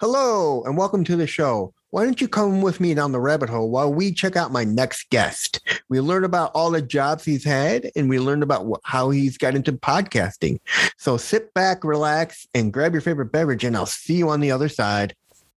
Hello, and welcome to the show. Why don't you come with me down the rabbit hole while we check out my next guest? We learn about all the jobs he's had, and we learned about how he's got into podcasting. So sit back, relax, and grab your favorite beverage, and I'll see you on the other side.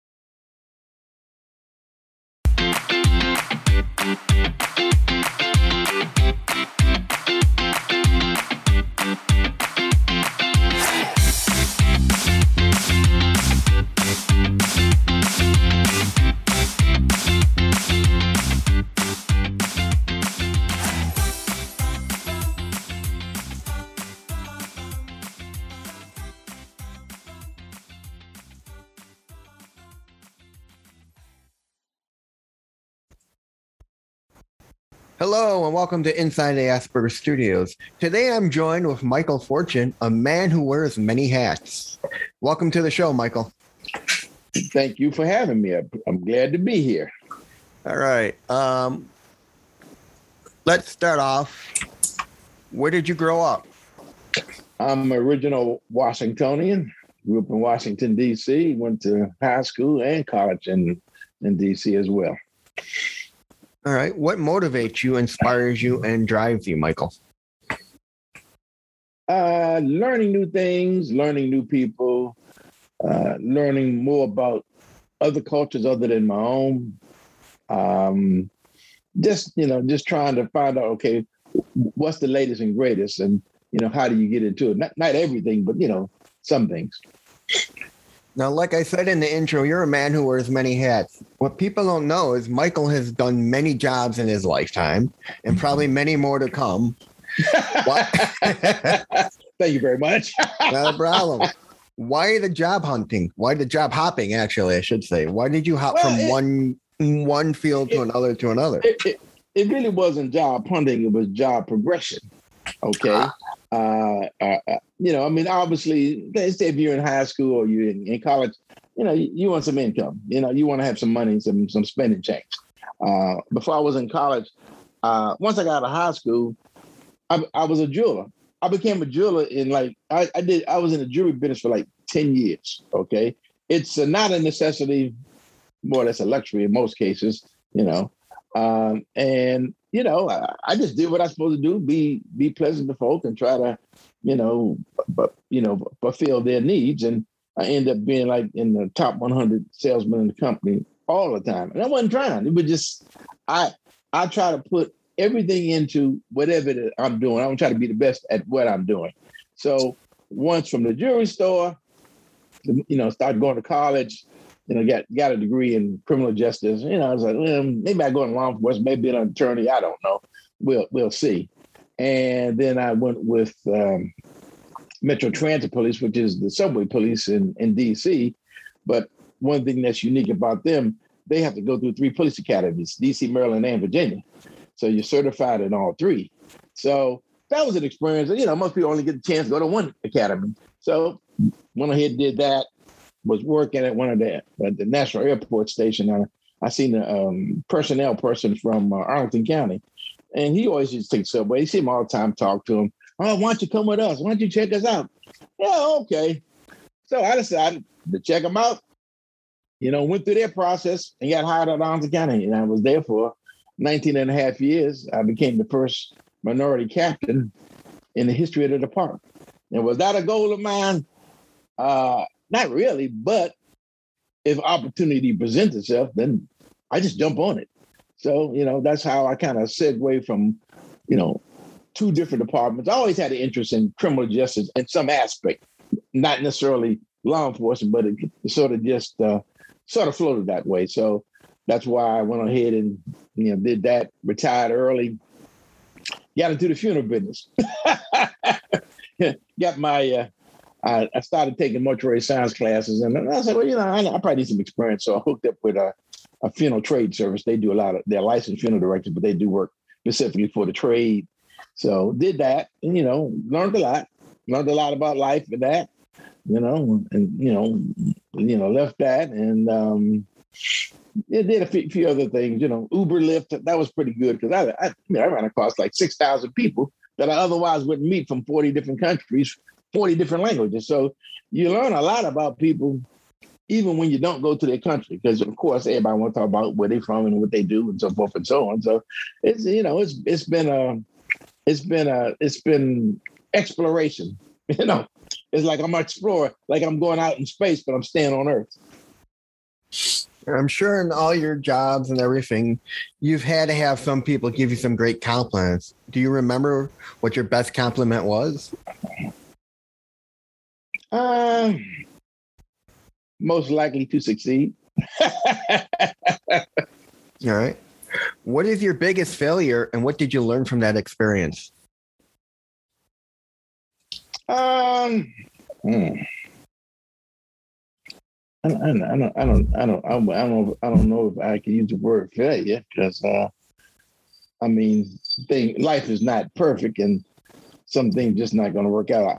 Hello, and welcome to Inside the Asperger Studios. Today I'm joined with Michael Fortune, a man who wears many hats. Welcome to the show, Michael. Thank you for having me. I'm glad to be here. All right. Let's start off. Where did you grow up? I'm original Washingtonian. Grew up in Washington, D.C. Went to high school and college in D.C. as well. All right. What motivates you, inspires you, and drives you, Michael? Learning new things, learning new people, learning more about other cultures other than my own. Just trying to find out, okay, what's the latest and greatest, and how do you get into it? Not everything, but some things. Now, like I said in the intro, you're a man who wears many hats. What people don't know is Michael has done many jobs in his lifetime, and probably many more to come. Thank you very much. Not a problem. Why the job hunting? Why the job hopping, actually, I should say? Why did you hop from one field to another? It really wasn't job hunting. It was job progression. Okay. Obviously, let's say if you're in high school or you're in college, you want some income. You want to have some money, some spending change. Before I was in college, once I got out of high school, I was a jeweler. I became a jeweler I was in the jewelry business for like 10 years. Okay. It's not a necessity, more or less a luxury in most cases, I just did what I was supposed to do, be pleasant to folk and try to, fulfill their needs. And I ended up being like in the top 100 salesmen in the company all the time. And I wasn't trying. It was just, I try to put everything into whatever I'm doing. I want to try to be the best at what I'm doing. So once from the jewelry store, started going to college, got a degree in criminal justice. I was like, well, maybe I go in law enforcement, maybe an attorney. I don't know. We'll see. And then I went with Metro Transit Police, which is the subway police in DC. But one thing that's unique about them, they have to go through 3 police academies, DC, Maryland, and Virginia. So you're certified in all 3. So that was an experience. Most people only get the chance to go to one academy. So went ahead and did that. Was working at one of the National Airport station. I seen a personnel person from Arlington County, and he always used to take subway. You see him all the time, talk to him. Oh, why don't you come with us? Why don't you check us out? Yeah, okay. So I decided to check them out. Went through their process and got hired at Arlington County, and I was there for 19 and a half years. I became the first minority captain in the history of the department. And was that a goal of mine? Not really, but if opportunity presents itself, then I just jump on it. So, that's how I kind of segue from, 2 different departments. I always had an interest in criminal justice in some aspect, not necessarily law enforcement, but it sort of just floated that way. So that's why I went ahead and, did that, retired early, got into the funeral business. Got my... I started taking mortuary science classes, and I said, well, I probably need some experience. So I hooked up with a funeral trade service. They do a lot of, they're licensed funeral directors, but they do work specifically for the trade. So did that, and, learned a lot about life with that, left that, and it did a few other things, Uber, Lyft. That was pretty good because I ran across like 6,000 people that I otherwise wouldn't meet from 40 different countries, 40 different languages. So you learn a lot about people even when you don't go to their country, because of course everybody wants to talk about where they're from and what they do and so forth and so on. So it's it's been exploration. It's like I'm exploring, like I'm going out in space, but I'm staying on Earth. I'm sure in all your jobs and everything, you've had to have some people give you some great compliments. Do you remember what your best compliment was? Most likely to succeed. All right. What is your biggest failure and what did you learn from that experience? I don't know if I can use the word failure because life is not perfect and some things just not going to work out.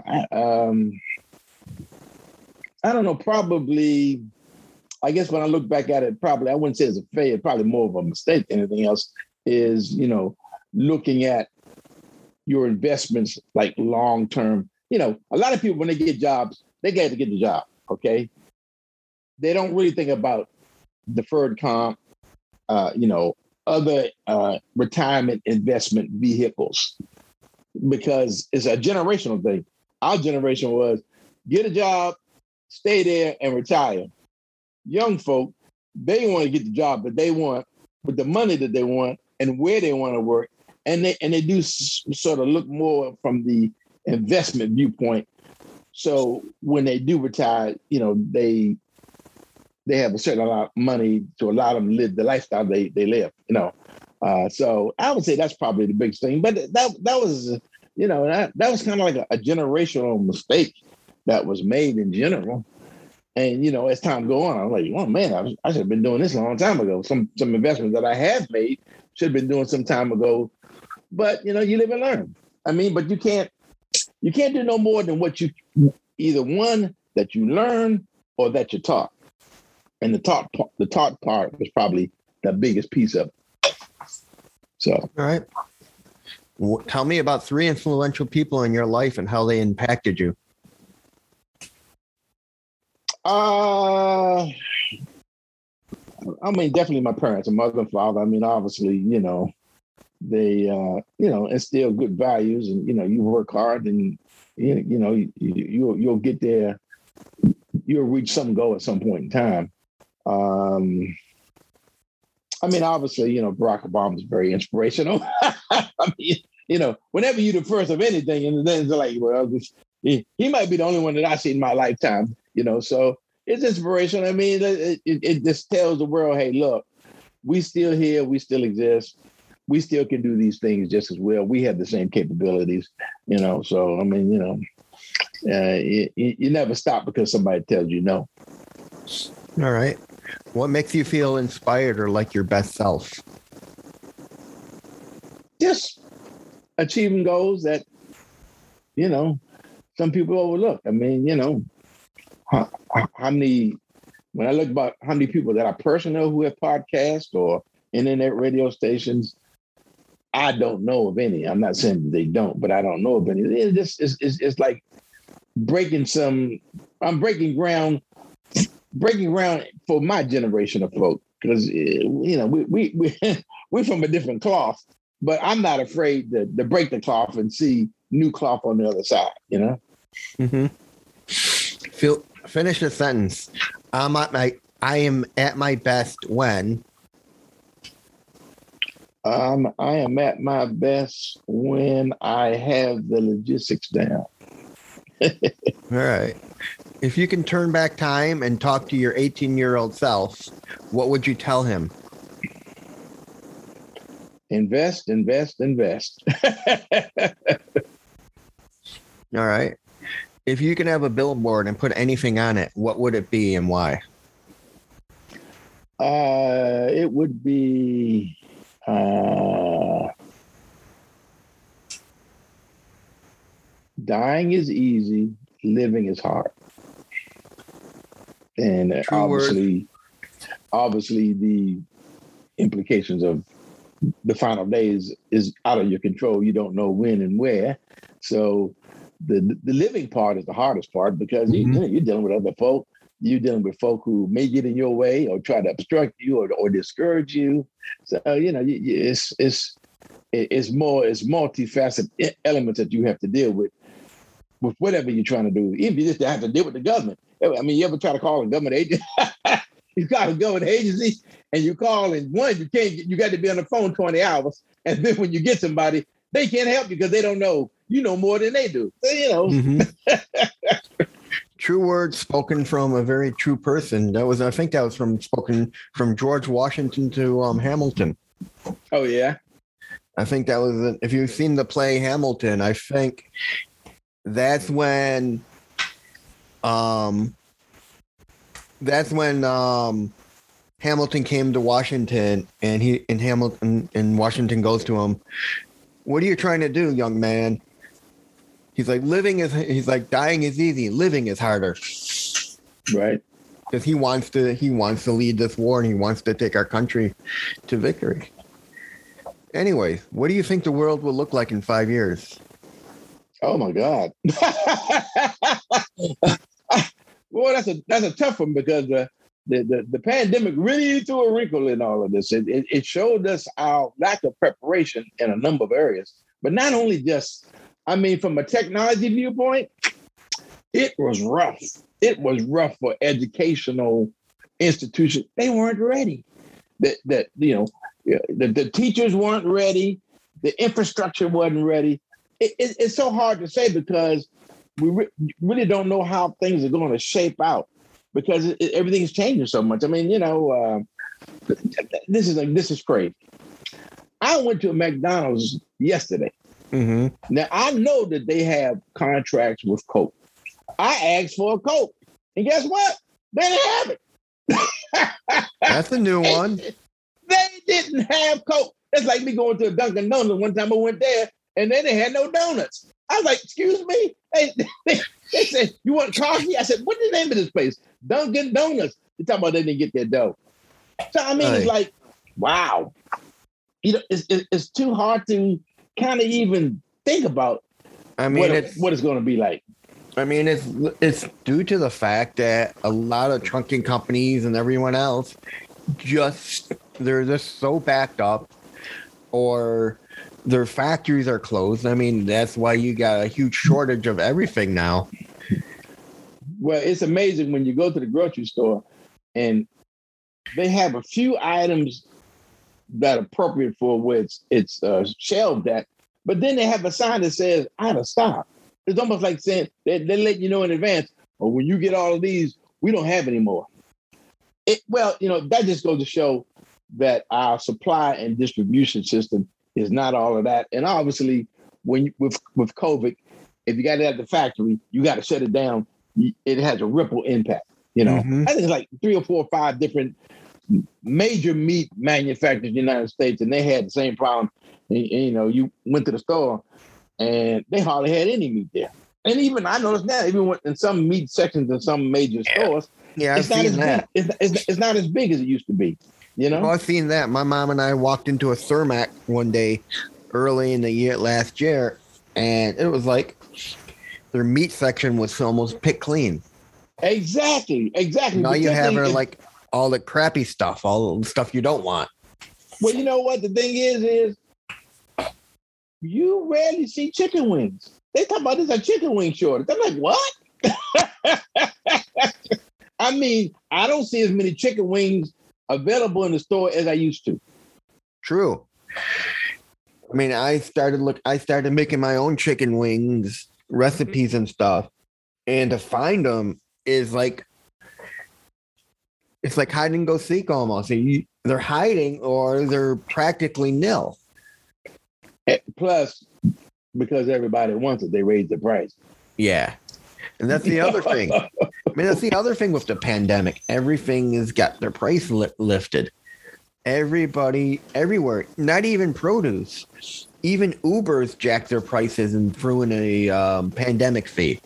I don't know. Probably, I guess when I look back at it, probably I wouldn't say it's a failure. Probably more of a mistake than anything else. Is looking at your investments like long term. A lot of people when they get jobs, they get to get the job. Okay, they don't really think about deferred comp, other retirement investment vehicles because it's a generational thing. Our generation was get a job, stay there, and retire. Young folk, they want to get the job that they want with the money that they want and where they want to work. And they do sort of look more from the investment viewpoint. So when they do retire, they have a certain amount of money to allow them to live the lifestyle they live, So I would say that's probably the biggest thing. But that was, that was kind of like a generational mistake that was made in general. And, as time go on, I'm like, oh man, I should have been doing this a long time ago. Some investments that I have made should have been doing some time ago. But, you live and learn. But you can't do no more than what you either one that you learn or that you're taught. And the taught part is probably the biggest piece of it. So, all right. Tell me about 3 influential people in your life and how they impacted you. Definitely my parents, mother and father. Obviously, they, instill good values, and you work hard, and you'll get there. You'll reach some goal at some point in time. Obviously, Barack Obama is very inspirational. Whenever you're the first of anything, and then it's like, well, he might be the only one that I see in my lifetime. So it's inspirational. It just tells the world, hey, look, we still here, we still exist, we still can do these things just as well. We have the same capabilities, So you never stop because somebody tells you no. All right. What makes you feel inspired or like your best self? Just achieving goals that, some people overlook. How many, when I look about how many people that I personally know who have podcasts or internet radio stations, I don't know of any. I'm not saying that they don't, but I don't know of any. It's like I'm breaking ground for my generation of folk because, we're from a different cloth, but I'm not afraid to break the cloth and see new cloth on the other side, Mm-hmm. Finish the sentence. I am at my best when. I am at my best when I have the logistics down. All right. If you can turn back time and talk to your 18-year-old self, what would you tell him? Invest. All right. If you can have a billboard and put anything on it, what would it be and why? It would be dying is easy, living is hard. And obviously the implications of the final days is out of your control. You don't know when and where. So the living part is the hardest part because you're dealing with other folk. you're dealing with folk who may get in your way or try to obstruct you or discourage you. So it's multifaceted elements that you have to deal with whatever you're trying to do. Even if you just have to deal with the government. I mean, you ever try to call a government agent? You call a government agency and you call, and one, you got to be on the phone 20 hours. And then when you get somebody, they can't help you because they don't know. You know more than they do. So, Mm-hmm. True words spoken from a very true person. I think that was spoken from George Washington to Hamilton. Oh, yeah. I think that was, if you've seen the play Hamilton, I think that's when Hamilton came to Washington, and Washington goes to him, "What are you trying to do, young man?" He's like, dying is easy, living is harder. Right. Because he wants to lead this war, and he wants to take our country to victory. Anyway, what do you think the world will look like in 5 years? Oh my God. Well, that's a tough one, because the pandemic really threw a wrinkle in all of this. It showed us our lack of preparation in a number of areas. But not only just, I mean, from a technology viewpoint, it was rough. It was rough for educational institutions. They weren't ready. The teachers weren't ready. The infrastructure wasn't ready. It's so hard to say, because we really don't know how things are going to shape out, because everything's changing so much. I mean, this is crazy. I went to a McDonald's yesterday. Mm-hmm. Now, I know that they have contracts with Coke. I asked for a Coke, and guess what? They didn't have it. That's a new one. They didn't have Coke. That's like me going to a Dunkin' Donuts one time. I went there, and then they had no donuts. I was like, "Excuse me?" They said, "You want coffee?" I said, "What's the name of this place?" Dunkin' Donuts. They're talking about they didn't get their dough. So, I mean, It's like, wow. It's too hard to kind of even think about what it's going to be like. I mean, it's due to the fact that a lot of trucking companies and everyone else they're just so backed up, or their factories are closed. I mean, that's why you got a huge shortage of everything now. Well, it's amazing when you go to the grocery store and they have a few items that are appropriate for where it's shelved at, but then they have a sign that says out of stock. It's almost like saying they let you know in advance, or when you get all of these, we don't have any more. That just goes to show that our supply and distribution system is not all of that. And obviously, with COVID, if you got it at the factory, you got to shut it down. It has a ripple impact. Mm-hmm. I think it's like 3 or 4 or 5 different major meat manufacturers in the United States, and they had the same problem. And, you went to the store, and they hardly had any meat there. And even I noticed now, even in some meat sections in some major stores, I've seen that. It's not as big as it used to be. Well, I've seen that. My mom and I walked into a Cermak one day early in the last year, and it was like their meat section was almost picked clean. Exactly. Now you have like all the crappy stuff, all the stuff you don't want. Well, you know what the thing is you rarely see chicken wings. They talk about this a chicken wing shortage. I'm like, what? I mean, I don't see as many chicken wings available in the store as I used to. True. I mean, I started making my own chicken wings recipes and stuff, and to find them is like, it's like hide and go seek almost. They're hiding, or they're practically nil. Plus, because everybody wants it, they raise the price. Yeah. And that's the other thing. I mean, that's the other thing with the pandemic. Everything has got their price lifted. Everybody, everywhere, not even produce. Even Uber's jacked their prices and threw in a pandemic fee.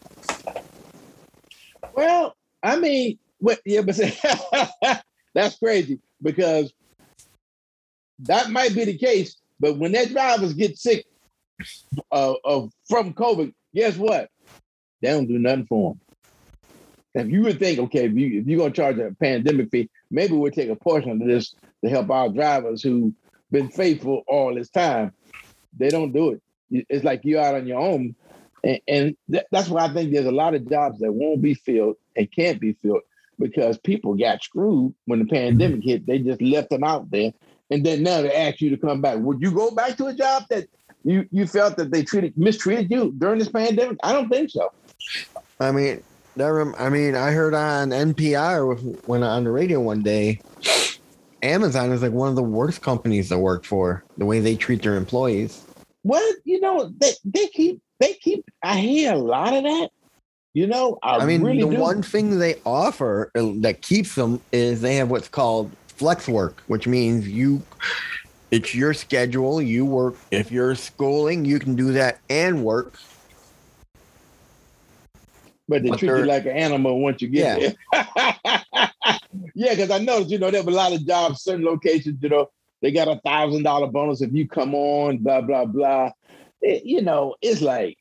Well, I mean, but that's crazy, because that might be the case. But when their drivers get sick from COVID, guess what? They don't do nothing for them. If you would think, okay, if you're gonna charge a pandemic fee, maybe we'll take a portion of this to help our drivers who've been faithful all this time. They don't do it. It's like you're out on your own. And that's why I think there's a lot of jobs that won't be filled and can't be filled because people got screwed when the pandemic hit. They just left them out there. And then now they ask you to come back. Would you go back to a job that you felt that they mistreated you during this pandemic? I don't think so. I mean, I heard on NPR when on the radio one day, Amazon is like one of the worst companies to work for, the way they treat their employees. Well, they keep, I hear a lot of that. I mean, really the one thing they offer that keeps them is they have what's called flex work, which means it's your schedule. You work. If you're schooling, you can do that and work. But they treat you like an animal once you get there. Yeah, because I noticed, there were a lot of jobs, certain locations, they got $1,000 bonus if you come on, blah, blah, blah. It's like,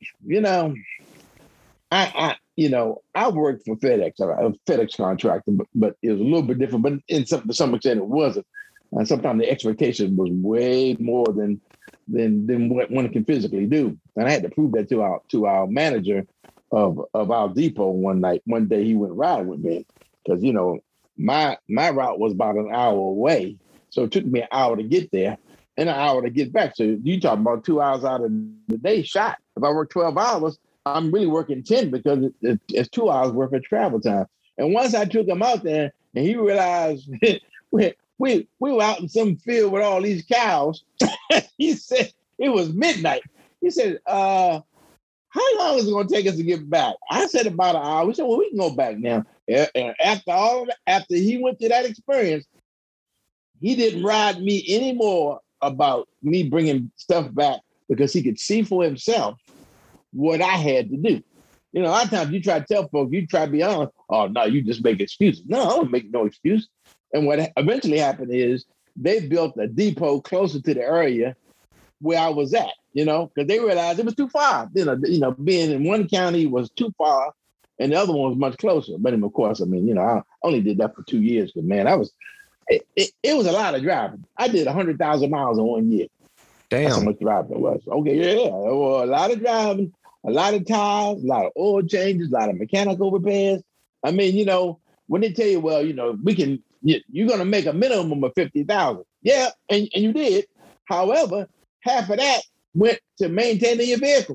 I worked for FedEx, a FedEx contractor, but it was a little bit different, but to some extent it wasn't. And sometimes the expectation was way more than what one can physically do. And I had to prove that to our manager of our depot one day he went ride with me because, my route was about an hour away. So it took me an hour to get there and an hour to get back. So you talking about 2 hours out of the day shot. If I work 12 hours, I'm really working 10 because it's 2 hours worth of travel time. And once I took him out there and he realized we were out in some field with all these cows, he said, it was midnight. He said, how long is it going to take us to get back? I said about an hour. We said, well, we can go back now. And after he went through that experience, he didn't ride me anymore about me bringing stuff back because he could see for himself what I had to do. A lot of times you try to tell folks, you try to be honest. Oh, no, you just make excuses. No, I don't make no excuse. And what eventually happened is they built a depot closer to the area where I was at, because they realized it was too far. Being in one county was too far and the other one was much closer. But of course, I only did that for 2 years because, man, it was a lot of driving. I did 100,000 miles in 1 year. Damn. That's how much driving it was. Okay, yeah. There was a lot of driving, a lot of tires, a lot of oil changes, a lot of mechanical repairs. When they tell you, well, you're going to make a minimum of 50,000. Yeah, and you did. However, half of that went to maintaining your vehicle.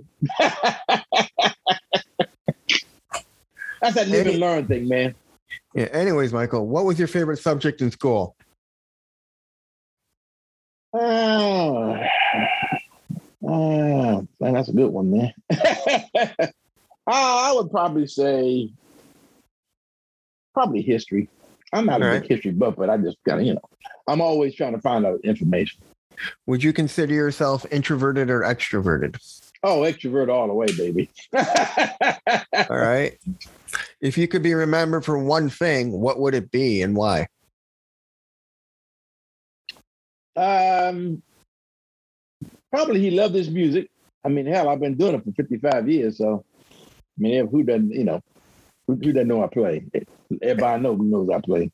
That's that live and learn thing, man. Yeah. Anyways, Michael, what was your favorite subject in school? Man, that's a good one, man. I would probably say history. I'm not a big history buff, but I just kind of, I'm always trying to find out information. Would you consider yourself introverted or extroverted? Oh, extrovert all the way, baby. All right. If you could be remembered for one thing, what would it be and why? Probably he loved his music. Hell, I've been doing it for 55 years. So, who doesn't, who doesn't know I play? Everybody knows I play.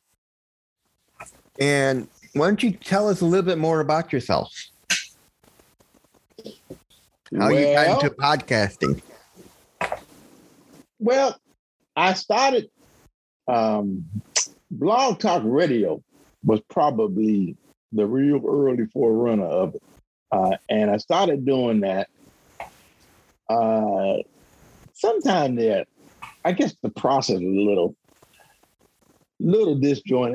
And why don't you tell us a little bit more about yourself? How you got into podcasting? Well, I started Blog Talk Radio was probably the real early forerunner of it. And I started doing that sometime there. I guess the process was a little disjointed.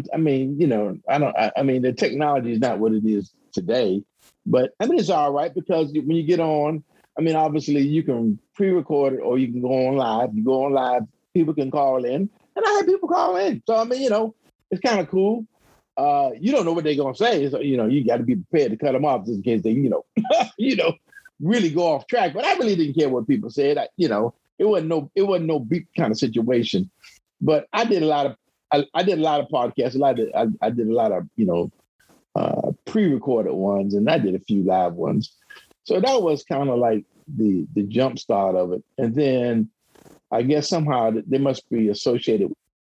The technology is not what it is today, but it's all right because when you get on, obviously you can pre-record it or you can go on live. You go on live, people can call in, and I had people call in. So, it's kind of cool. You don't know what they're going to say. So, you got to be prepared to cut them off just in case they, really go off track. But I really didn't care what people said. It wasn't no big kind of situation. But I did a lot of podcasts. I did a lot of pre-recorded ones, and I did a few live ones. So that was kind of like the jump start of it. And then I guess somehow they must be associated.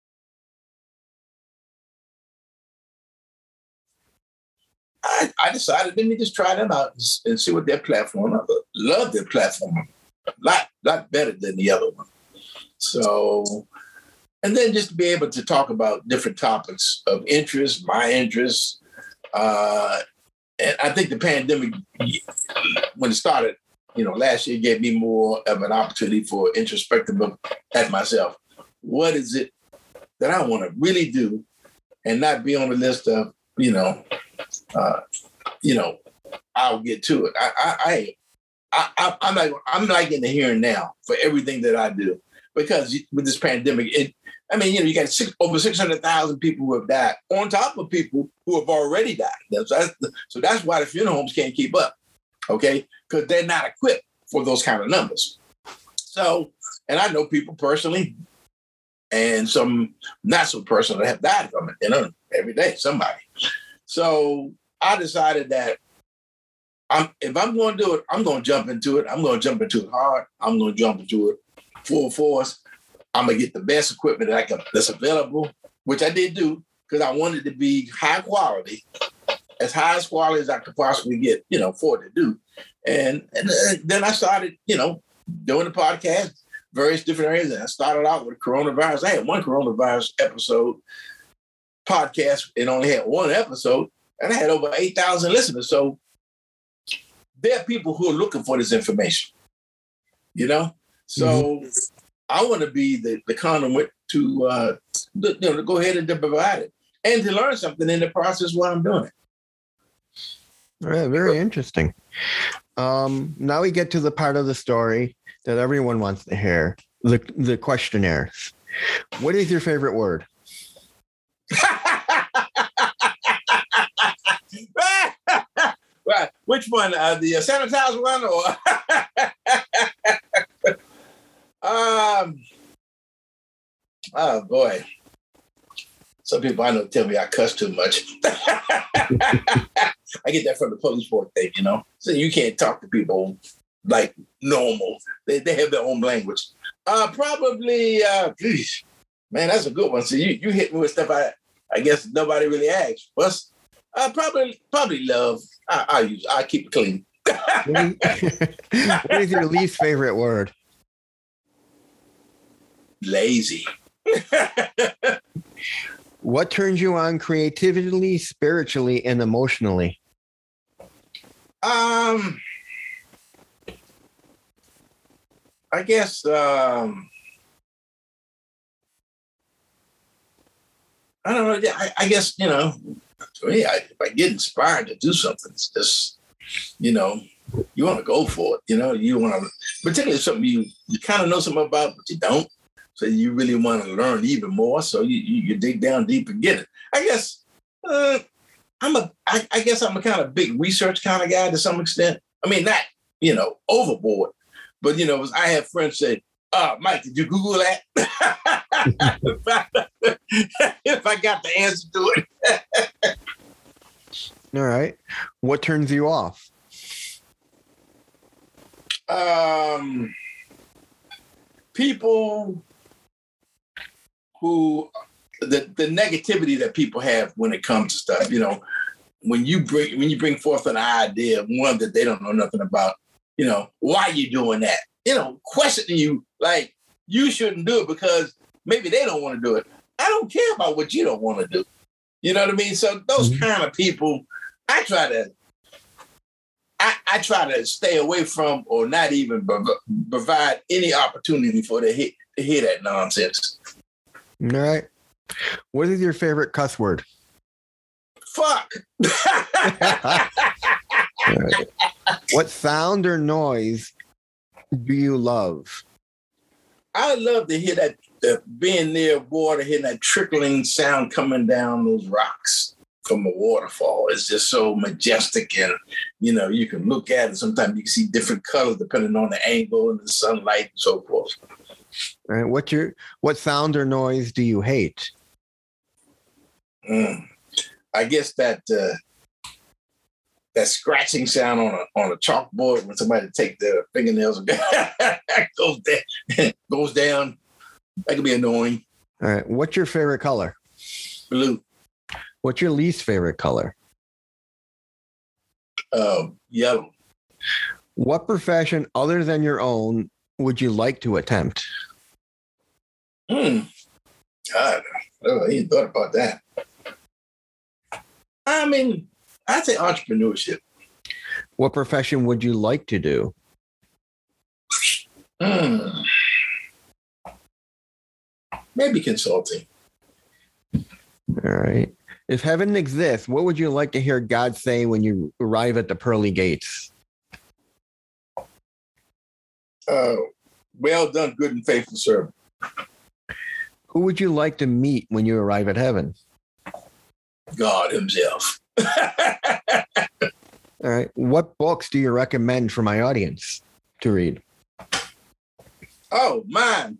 I decided, let me just try them out and see what their platform. I love their platform a lot better than the other one. So, and then just to be able to talk about different topics of interest, my interests. And I think the pandemic, when it started, last year, gave me more of an opportunity for introspective at myself. What is it that I want to really do, and not be on the list of, I'll get to it. I'm like in the here and now for everything that I do, because with this pandemic, you got over 600,000 people who have died on top of people who have already died. So that's why the funeral homes can't keep up, okay? Because they're not equipped for those kind of numbers. So, and I know people personally and some not so personal that have died from it, every day, somebody. So I decided that if I'm going to do it, I'm going to jump into it. I'm going to jump into it hard. I'm going to jump into it full force. I'm going to get the best equipment that's available, which I did do, because I wanted to be high quality, as high as quality as I could possibly get, for it to do. And then I started, doing the podcast, various different areas. And I started out with coronavirus. I had one coronavirus episode podcast. It only had one episode, and I had over 8,000 listeners. So there are people who are looking for this information, So I want to be the conduit to go ahead and to provide it and to learn something in the process while I'm doing it. All right, very interesting. Now we get to the part of the story that everyone wants to hear, the questionnaires. What is your favorite word? Right. Which one? The sanitizer one or? Oh boy. Some people I know tell me I cuss too much. I get that from the police force thing, So you can't talk to people like normal. They have their own language. Probably, man, that's a good one. So you hit me with stuff I guess nobody really asked. What's probably love. I keep it clean. What is your least favorite word? Lazy. What turns you on creatively, spiritually, and emotionally? I guess I don't know. I guess for me, if I get inspired to do something, it's just you want to go for it. You want to, particularly something you kind of know something about, but you don't. So you really want to learn even more. So you dig down deep and get it. I guess I'm a kind of big research kind of guy to some extent. I mean, not overboard, but I have friends say, Mike, did you Google that? If I got the answer to it. All right. What turns you off? People who the negativity that people have when it comes to stuff. When you bring forth an idea, one that they don't know nothing about. Why you doing that? Questioning you like you shouldn't do it because maybe they don't want to do it. I don't care about what you don't want to do. You know what I mean? So those kind of people, I try to stay away from, or not even provide any opportunity for them to hear that nonsense. All right. What is your favorite cuss word? Fuck. Right. What sound or noise do you love? I love to hear that, being near water, hearing that trickling sound coming down those rocks from a waterfall. It's just so majestic, and you can look at it. Sometimes you can see different colors depending on the angle and the sunlight and so forth. All right. What sound or noise do you hate? I guess that that scratching sound on a chalkboard when somebody take their fingernails and goes down. That could be annoying. All right. What's your favorite color? Blue. What's your least favorite color? Yellow. What profession other than your own would you like to attempt? God, I ain't thought about that. I mean, I'd say entrepreneurship. What profession would you like to do? Maybe consulting. All right. If heaven exists, what would you like to hear God say when you arrive at the pearly gates? Well done, good and faithful servant. Who would you like to meet when you arrive at heaven? God himself. All right. What books do you recommend for my audience to read? Oh, mine.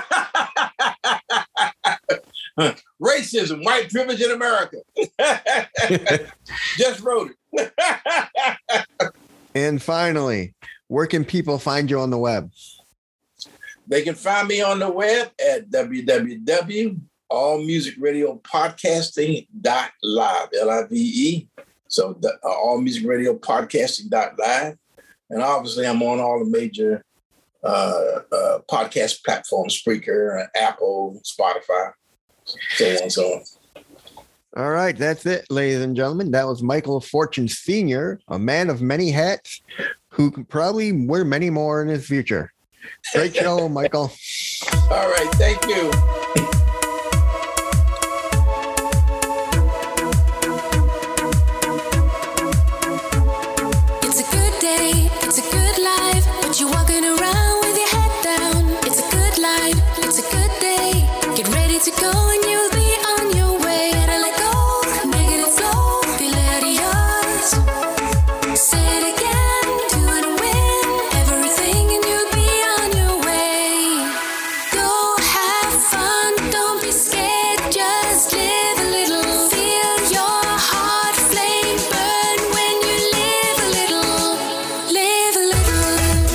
Racism, white privilege in America. Just wrote it. And finally, where can people find you on the web? They can find me on the web at www.allmusicradiopodcasting.live, Live. So allmusicradiopodcasting.live. And obviously I'm on all the major podcast platforms, Spreaker, Apple, Spotify, so on and so on. All right, that's it, ladies and gentlemen. That was Michael Fortune Sr., a man of many hats who can probably wear many more in his future. Great show, Michael. All right, thank you. It's a good day, it's a good life, but you're walking around with your head down. It's a good life, it's a good day. Get ready to go and you'll be on your way. Better let go, negative flow, feel it yours. Say it again, do it and win everything and you'll be on your way. Go have fun, don't be scared, just live a little. Feel your heart flame burn when you live a little. Live a little.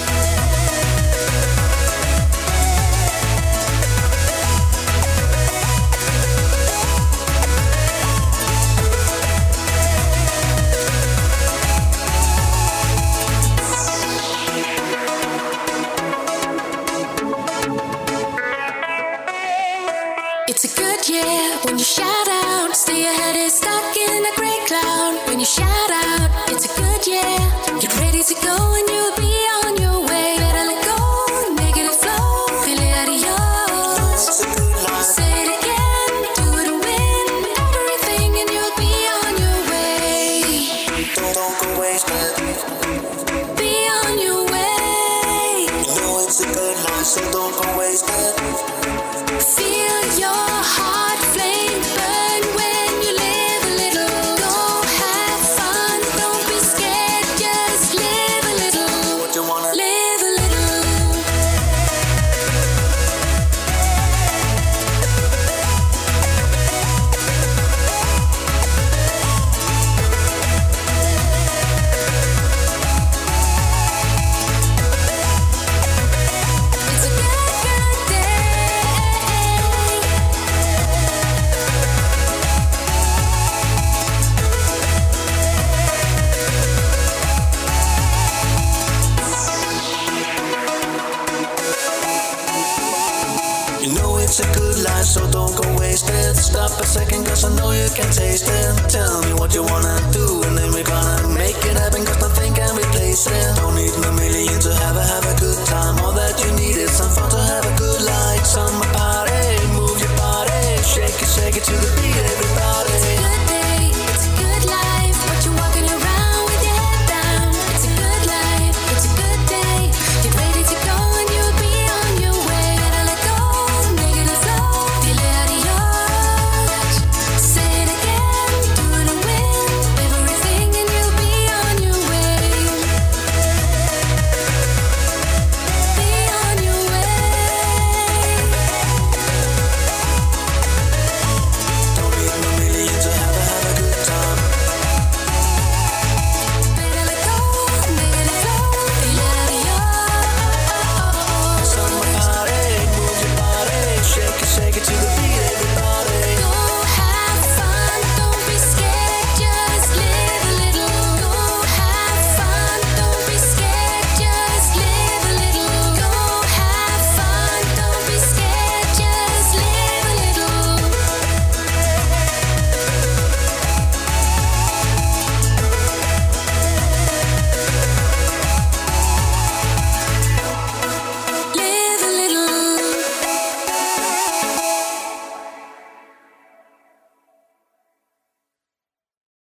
It's a good year when you shout out. Stay your head is stuck in a gray cloud. When you shout out, it's a good year. Get ready to go and you'll be on your way. Better let go, negative flow, feel it yours. Say it again, do it and win everything and you'll be on your way. Don't go wasted. Be on your way. You know it's a good life, so don't go wasted. Feel your heart flame burn when you live a little. Go have fun, don't be scared, just live a little. What you wanna Live a little. It's a good day. You know it's a good life, so don't go wasted. Stop a second, cause I know you can taste it. Tell me what you wanna do, and then we're gonna make it happen, cause nothing can replace it. Don't need no million to have a